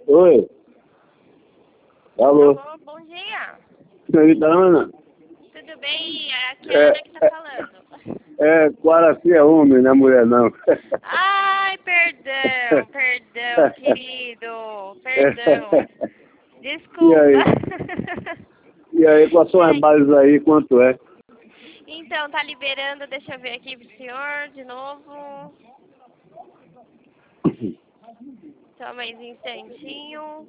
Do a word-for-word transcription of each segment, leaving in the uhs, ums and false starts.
Oi. Alô. Alô, bom dia. Senhorita Ana? Tudo bem? Aqui é a Ana que tá falando. É, Guaraci é homem, não é mulher não. Ai, perdão, perdão, querido. Perdão. Desculpa. E aí? E aí, quais são as bases aí, quanto é? Então, tá liberando, deixa eu ver aqui pro senhor de novo. Só mais um instantinho.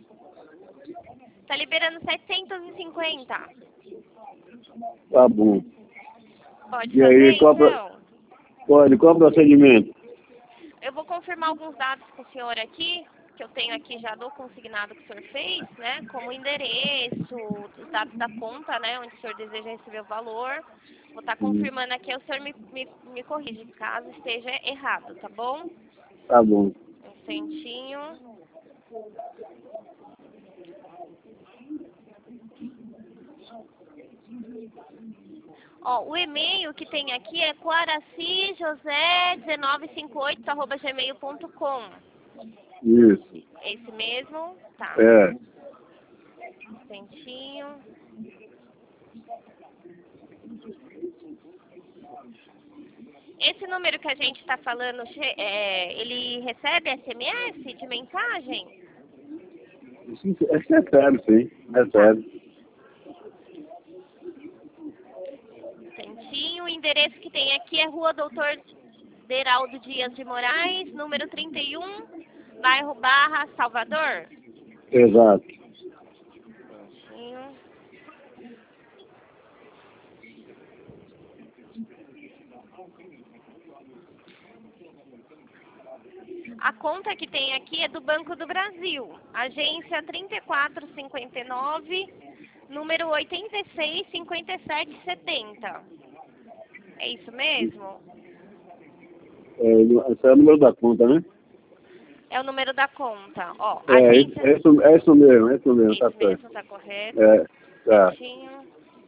Tá liberando setecentos e cinquenta. Tá bom. Pode E fazer, aí, qual, pro- então? pode, qual o procedimento? Eu vou confirmar alguns dados com o senhor aqui, que eu tenho aqui já do consignado que o senhor fez, né? Como o endereço, os dados da conta, né? Onde o senhor deseja receber o valor. Vou estar confirmando aqui, o senhor me, me, me corrige caso esteja errado, tá bom? Tá bom. Um instantinho. Ó, o e-mail que tem aqui é quaraci josé um nove cinco oito arroba gmail ponto com. Isso. É esse mesmo? Tá. É. Um instantinho. Esse número que a gente está falando, che- é, ele recebe S M S de mensagem? Isso é sério, sim. É sério. Um instantinho. O endereço que tem aqui é Rua Doutor Deraldo Dias de Moraes, número trinta e um, bairro Barra, Salvador. Exato. Um instantinho. A conta que tem aqui é do Banco do Brasil, agência trinta e quatro cinquenta e nove, número oitenta e seis cinquenta e sete setenta. É isso mesmo? É, esse é o número da conta, né? É o número da conta. Ó, É, isso, agência... é isso, é isso mesmo, é isso mesmo, tá Esse certo. mesmo, tá correto. É, tá. Certinho.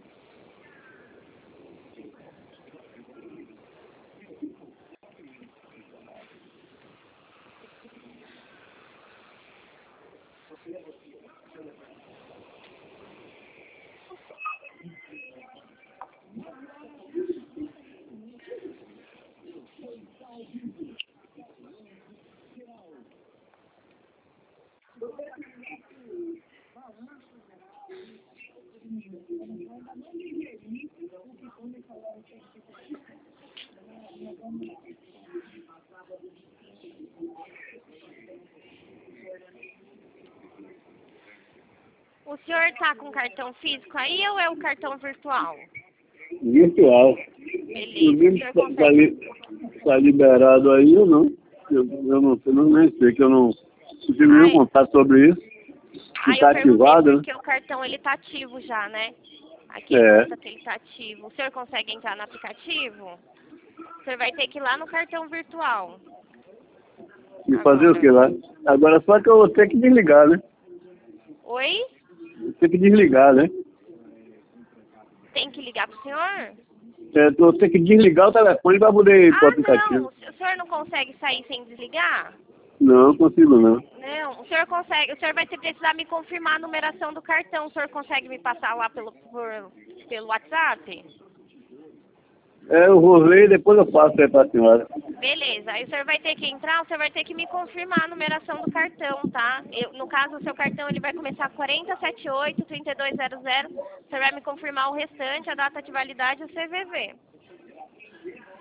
O senhor tá com cartão físico aí ou é o cartão virtual? Virtual. Beleza, o Inclusive, senhor tá, consegue... li- tá liberado aí ou não? Eu, eu não sei, não nem sei, que eu não, não tive nenhum Ai, contato sobre isso. Se aí eu tá perguntei ativado, né? porque o cartão ele tá ativo já, né? Aqui É. consta que ele tá ativo. O senhor consegue entrar no aplicativo? O senhor vai ter que ir lá no cartão virtual. E fazer o Agora. que lá? Agora só que eu vou ter que desligar, né? Oi? Vou ter que desligar, né? Tem que ligar pro senhor? É, eu vou ter que desligar o telefone para poder ir pro Ah, não. aplicativo. O senhor não consegue sair sem desligar? Não, não consigo não. Não. O senhor consegue. O senhor vai ter que precisar me confirmar a numeração do cartão. O senhor consegue me passar lá pelo, por, pelo WhatsApp? É, eu vou ver e depois eu passo aí pra senhora. Beleza, aí o senhor vai ter que entrar, o senhor vai ter que me confirmar a numeração do cartão, tá? Eu, no caso, o seu cartão ele vai começar quarenta setenta e oito, trinta e dois zero zero, o senhor vai me confirmar o restante, a data de validade e o C V V.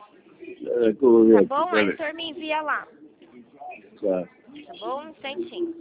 É, que eu vou ver Tá aqui, bom? Aí o peraí. senhor me envia lá, Tá. tá bom? Um instantinho.